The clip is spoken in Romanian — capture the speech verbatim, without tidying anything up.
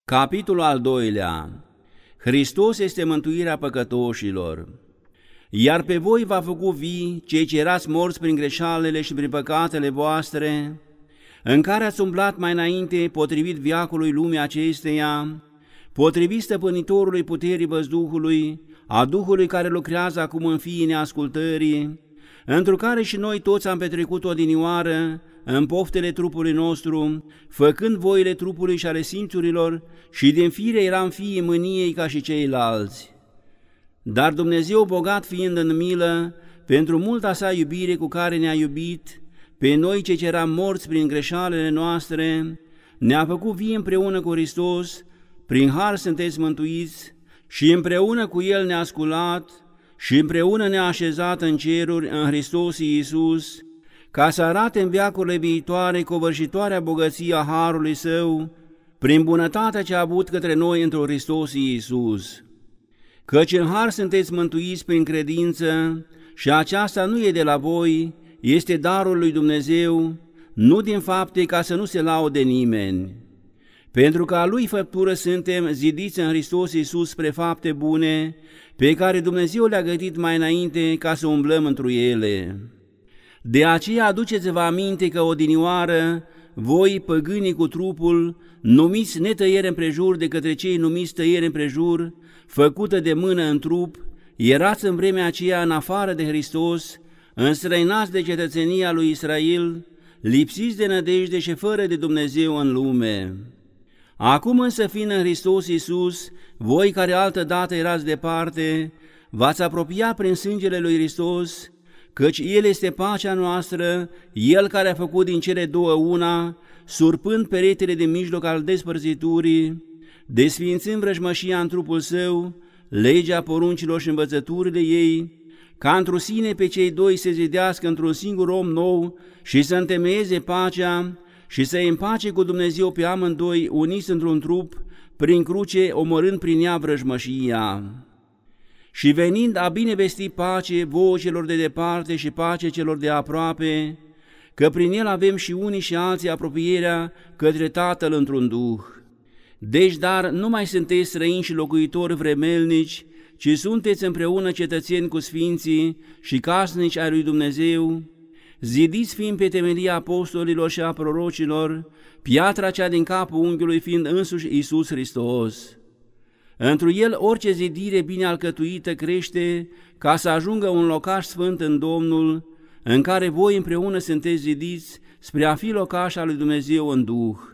Capitolul al doilea. Hristos este mântuirea păcătoșilor. Iar pe voi v-a făcut vii, cei ce erați morți prin greșalele și prin păcatele voastre, în care ați umblat mai înainte, potrivit veacului lumii acesteia, potrivit stăpânitorului puterii văzduhului, a Duhului care lucrează acum în fiii neascultării, întru care și noi toți am petrecut odinioară în poftele trupului nostru, făcând voile trupului și ale simțurilor, și din fire eram fiii mâniei ca și ceilalți. Dar Dumnezeu, bogat fiind în milă, pentru multa sa iubire cu care ne-a iubit, pe noi cei ce eram morți prin greșalele noastre, ne-a făcut vii împreună cu Hristos, prin har sunteți mântuiți, și împreună cu El ne-a sculat, și împreună ne-a așezat în ceruri în Hristos Iisus, ca să arate în veacurile viitoare covârșitoarea bogăția harului Său, prin bunătatea ce a avut către noi într-o Hristos Iisus. Căci în har sunteți mântuiți prin credință, și aceasta nu e de la voi, este darul lui Dumnezeu, nu din fapte, ca să nu se laude nimeni. Pentru că a Lui făptură suntem zidiți în Hristos Iisus spre fapte bune, pe care Dumnezeu le-a gătit mai înainte ca să umblăm întru ele. De aceea aduceți-vă aminte că odinioară, voi, păgânii cu trupul, numiți netăiere împrejur de către cei numiți tăiere împrejur, făcută de mână în trup, erați în vremea aceea în afară de Hristos, înstrăinați de cetățenia lui Israel, lipsiți de nădejde și fără de Dumnezeu în lume. Acum însă, fiind în Hristos Iisus, voi care altădată erați departe, v-ați apropiat prin sângele lui Hristos, căci El este pacea noastră, El care a făcut din cele două una, surpând peretele din mijloc al despărțiturii, desființând vrăjmășia în trupul Său, legea poruncilor și învățăturile ei, ca într-o sine pe cei doi să zidească într-un singur om nou și să întemeieze pacea și să împace cu Dumnezeu pe amândoi uniți într-un trup, prin cruce, omorând prin ea vrăjmășia. Și venind a binevesti pace vouă celor de departe și pace celor de aproape, că prin el avem și unii și alții apropierea către Tatăl într-un Duh. Deci, dar, nu mai sunteți străini și locuitori vremelnici, ci sunteți împreună cetățeni cu sfinții și casnici ai lui Dumnezeu, zidiți fiind pe temelia apostolilor și a prorocilor, piatra cea din capul unghiului fiind însuși Iisus Hristos. Întru el orice zidire bine alcătuită crește ca să ajungă un locaș sfânt în Domnul, în care voi împreună sunteți zidiți spre a fi locaș al lui Dumnezeu în Duh.